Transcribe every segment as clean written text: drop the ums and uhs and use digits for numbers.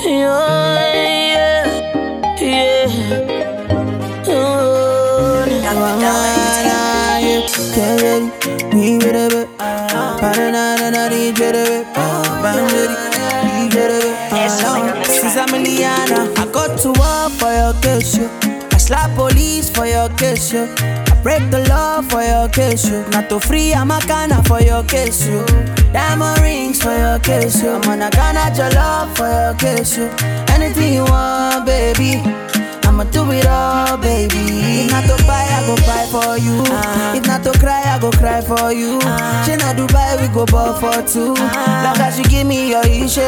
I got to war for your case, yo. I slap police for your case, yo. I break the law for your case, yo. Not to free, I'm a canna for your case, yo. Diamond rings for your case, yo. I'm gonna at your love for your case, yo. Anything you want, baby, I'ma do it all, baby. If not to buy, I go buy for you. If not to cry, I go cry for you. She not Dubai, we go ball for two. Long as you give me your issue.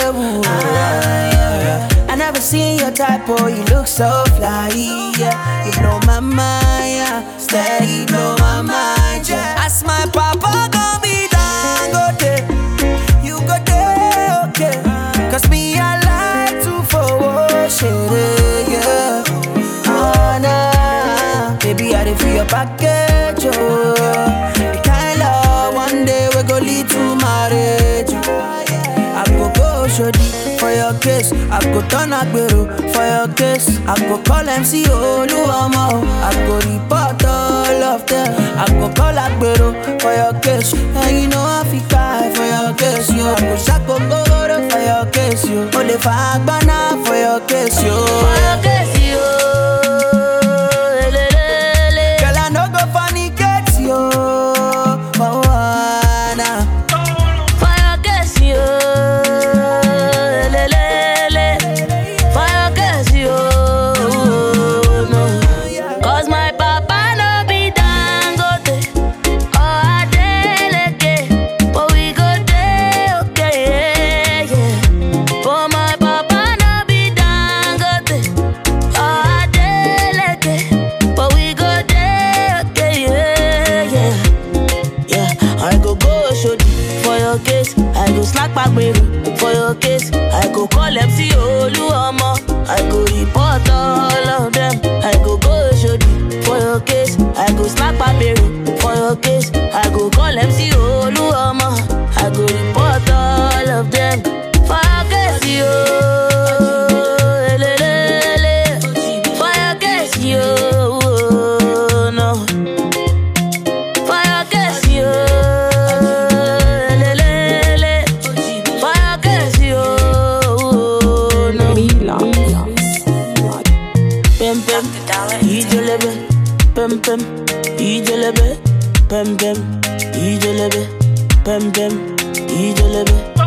I never seen your type, oh, you look so fly, yeah. You blow my mind, yeah. Steady blow my mind, yeah. Ask my papa, gon' be Dangote. You go there, okay. Cause me, I like to forward shit, yeah. Oh, nah. Baby, I did feel your package, oh. The kind of one day we go lead to marriage, I go shorty for your case. I go turn Agbero for your case. I go call MC Oluomo. I go report all of them. I go call Agbero for your case. And you know I feel cry for your case, yo. I go shako go for your case, yo. Only for Agbana for your case, yo. For your case, yo. Girl, I no go fornicate, yo. Oh, nah. For your case, yo. For your case, I go call MC Oluomo. I go report all of them. I go shodi. For your case, I go slap Agbero. For your case, I go call MC Oluomo. I go report all of them. For your case, yo. For your case, yo. No. For your case, yo. Pem pem, ijelebe, pem pem, ijelebe, pem pem, ijelebe.